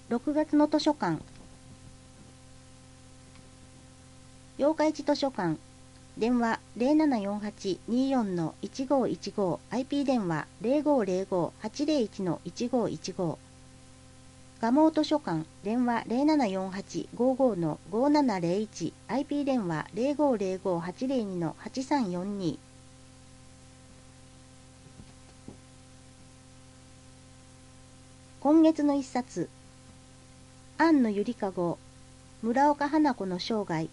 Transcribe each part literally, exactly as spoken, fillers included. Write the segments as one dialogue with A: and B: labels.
A: ろくがつの図書館。八日市図書館。電話 ゼロななよんはち にーよん いちごいちご、アイピー 電話 ゼロごゼロご はちゼロいち いちごいちご。蒲生図書館。電話 ゼロななよんはち ごーごー ごーななゼロいち、アイピー 電話 ゼロごゼロご はちゼロに はちさんよんに。今月の一冊。庵野ゆりかご、村岡花子の生涯。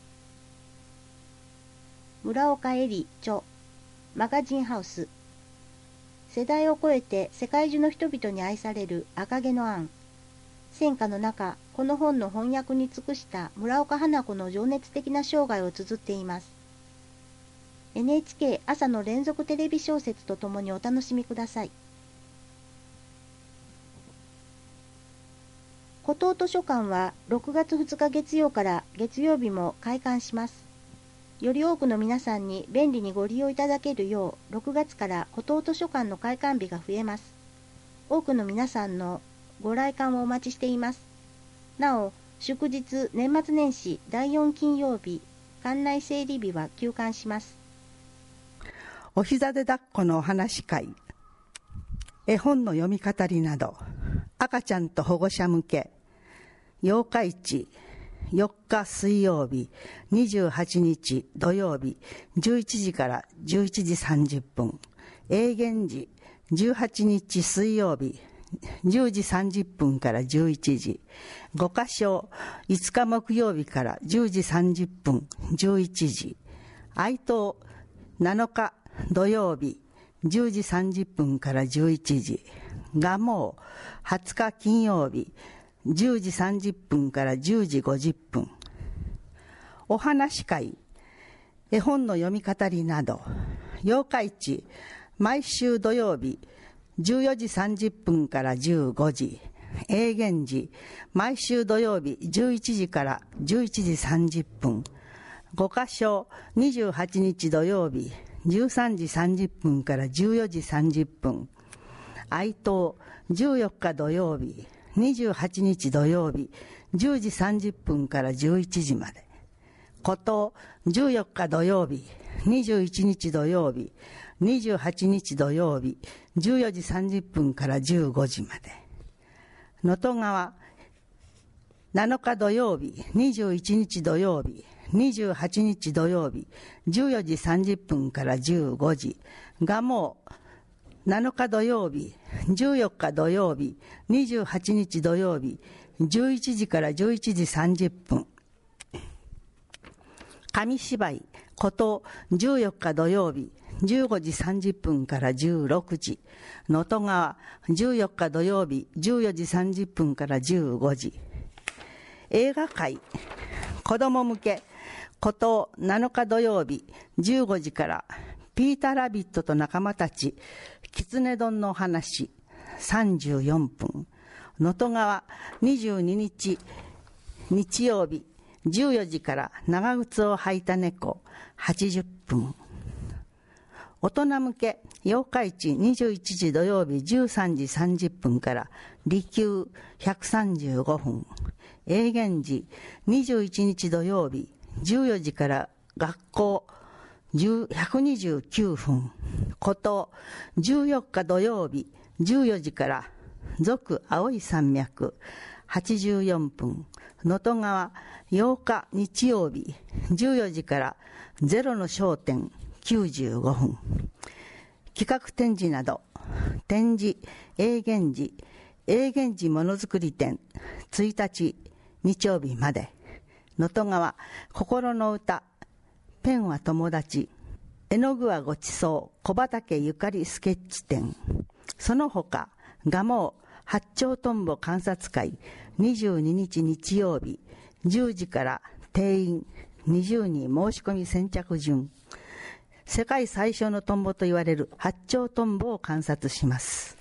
A: 村岡恵里著、マガジンハウス。世代を超えて世界中の人々に愛される赤毛のアン。戦火の中、この本の翻訳に尽くした村岡花子の情熱的な生涯を綴っています。エヌエイチケー 朝の連続テレビ小説とともにお楽しみください。湖東図書館はろくがつふつか月曜から月曜日も開館します。より多くの皆さんに便利にご利用いただけるよう、ろくがつから湖東図書館の開館日が増えます。多くの皆さんのご来館をお待ちしています。なお、祝日、年末年始、だいよん金曜日、館内整理日は休館します。
B: お膝で抱っこのお話会、絵本の読み語りなど、赤ちゃんと保護者向け、八日市、よっか水曜日、にじゅうはちにち土曜日、じゅういちじからじゅういちじさんじゅっぷん、永元時、じゅうはちにち水曜日、じゅうじさんじゅっぷんからじゅういちじ、ごかしょいつか木曜日からじゅうじさんじゅっぷん、じゅういちじ、愛東なのか土曜日、じゅうじさんじゅっぷんからじゅういちじ、蒲生はつか金曜日、じゅうじさんじゅっぷんからじゅうじごじゅっぷん、お話会、絵本の読み語りなど、八日市、毎週土曜日、じゅうよじさんじゅっぷんからじゅうごじ、永元時、毎週土曜日じゅういちじからじゅういちじさんじゅっぷん、ごかしょにじゅうはちにち土曜日、じゅうさんじさんじゅっぷんからじゅうよじさんじゅっぷん、愛東じゅうよっか土曜日、にじゅうはちにち土曜日、じゅうじさんじゅっぷんからじゅういちじまで。湖東じゅうよっか土曜日、にじゅういちにち土曜日、にじゅうはちにち土曜日、じゅうよじさんじゅっぷんからじゅうごじまで。能登川なのか土曜日、にじゅういちにち土曜日、にじゅうはちにち土曜日、じゅうよじさんじゅっぷんからじゅうごじ。蒲生なのか土曜日、じゅうよっか土曜日、にじゅうはちにち土曜日、じゅういちじからじゅういちじさんじゅっぷん。紙芝居、湖東じゅうよっか土曜日、じゅうごじさんじゅっぷんからじゅうろくじ。能登川じゅうよっか土曜日、じゅうよじさんじゅっぷんからじゅうごじ。映画会、子供向け、湖東なのか土曜日、じゅうごじからピーターラビットと仲間たち、きつね丼の話、さんじゅうよんぷん。能登川にじゅうににち日曜日、じゅうよじから長靴を履いた猫、はちじゅっぷん。大人向け、八日市にじゅういちじ土曜日じゅうさんじさんじゅっぷんから利休ひゃくさんじゅうごふん。永元時にじゅういちにち土曜日じゅうよじから学校ひゃくにじゅうきゅうふん。湖東じゅうよっか土曜日じゅうよじから続青い山脈はちじゅうよんぷん。能登川ようか日曜日じゅうよじからゼロの焦点きゅうじゅうごふん。企画展示など、展示、永元寺、永元寺ものづくり展、ついたち日曜日まで、能登川心の歌、ペンは友達、絵の具はごちそう、小畑ゆかりスケッチ展、その他、蒲生八丁トンボ観察会、にじゅうににち日曜日、じゅうじから定員にじゅうにん申し込み先着順、世界最小のトンボと言われる八丁トンボを観察します。